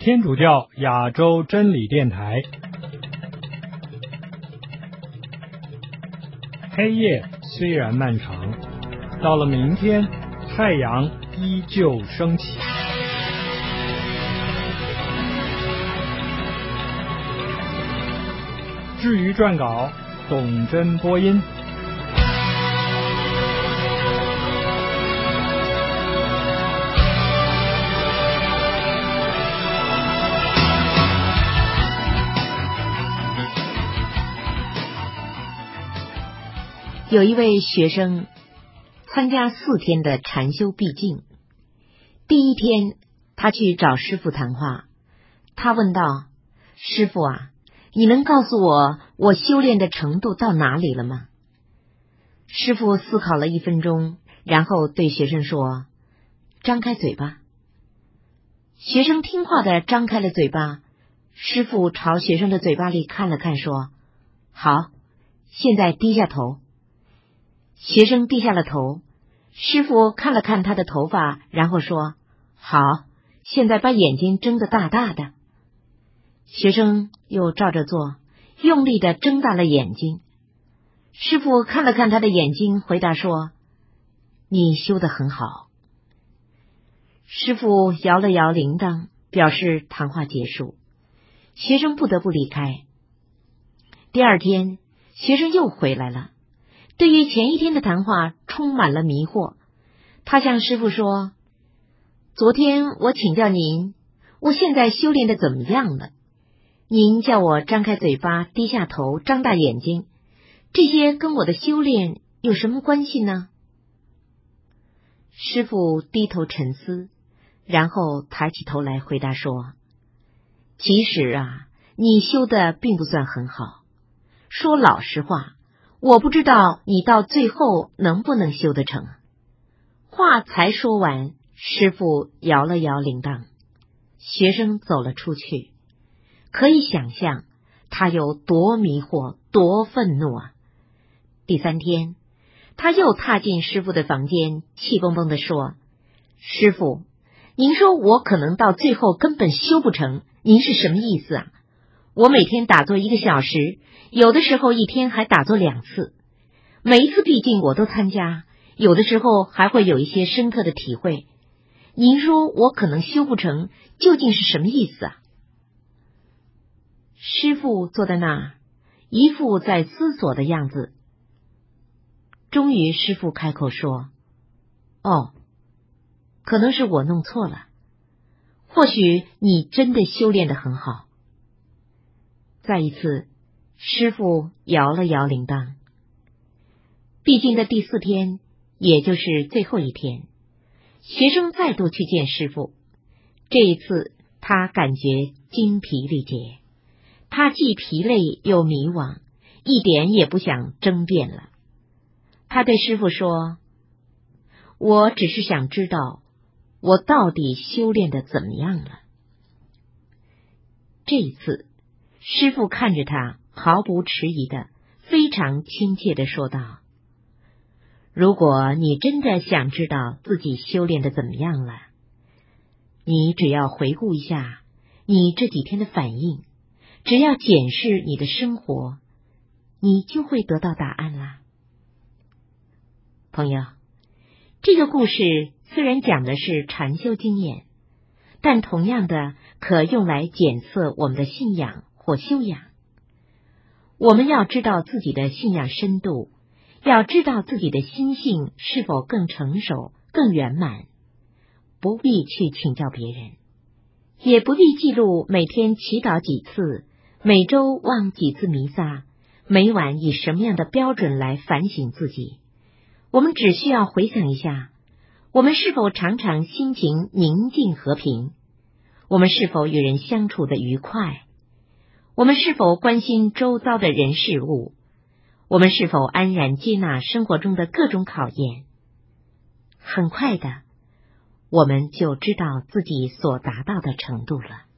天主教亚洲真理电台。黑夜虽然漫长，到了明天，太阳依旧升起。至于撰稿，董真播音。 有一位学生参加4天的禅修闭境。第一天，他去找师父谈话。他问道：师父啊，你能告诉我修炼的程度到哪里了吗？师父思考了1分钟，然后对学生说：张开嘴巴。学生听话的张开了嘴巴。师父朝学生的嘴巴里看了看，说：好，现在低下头。学生低下了头。师父看了看他的头发，然后说：好，现在把眼睛睁得大大的。学生又照着做，用力地睁大了眼睛。师父看了看他的眼睛，回答说：你修得很好。师父摇了摇铃铛，表示谈话结束。学生不得不离开。第2天，学生又回来了，对于前一天的谈话充满了迷惑。他向师父说：昨天我请教您，我现在修炼的怎么样了？您叫我张开嘴巴，低下头，张大眼睛，这些跟我的修炼有什么关系呢？师父低头沉思，然后抬起头来回答说：其实啊，你修的并不算很好。说老实话，我不知道你到最后能不能修得成。话才说完，师父摇了摇铃铛，学生走了出去。可以想象他有多迷惑，多愤怒啊！第3天，他又踏进师父的房间，气蹦蹦地说：师父，您说我可能到最后根本修不成，您是什么意思啊？我每天打坐1个小时，有的时候1天还打坐2次，每一次闭境我都参加，有的时候还会有一些深刻的体会。您说我可能修不成，究竟是什么意思啊？师父坐在那儿，一副在思索的样子。终于师父开口说：哦，可能是我弄错了，或许你真的修炼得很好。再一次，师父摇了摇铃铛。闭经的第4天，也就是最后一天，学生再度去见师父。这一次他感觉精疲力竭，他既疲累又迷惘，一点也不想争辩了。他对师父说：我只是想知道我到底修炼得怎么样了。这一次师父看着他，毫不迟疑的，非常亲切地说道：如果你真的想知道自己修炼得怎么样了，你只要回顾一下你这几天的反应，只要检视你的生活，你就会得到答案啦。朋友，这个故事虽然讲的是禅修经验，但同样的可用来检测我们的信仰或修养。我们要知道自己的信仰深度，要知道自己的心性是否更成熟、更圆满，不必去请教别人，也不必记录每天祈祷几次，每周望几次弥撒，每晚以什么样的标准来反省自己。我们只需要回想一下，我们是否常常心情宁静和平？我们是否与人相处的愉快？我们是否关心周遭的人事物？我们是否安然接纳生活中的各种考验？很快的，我们就知道自己所达到的程度了。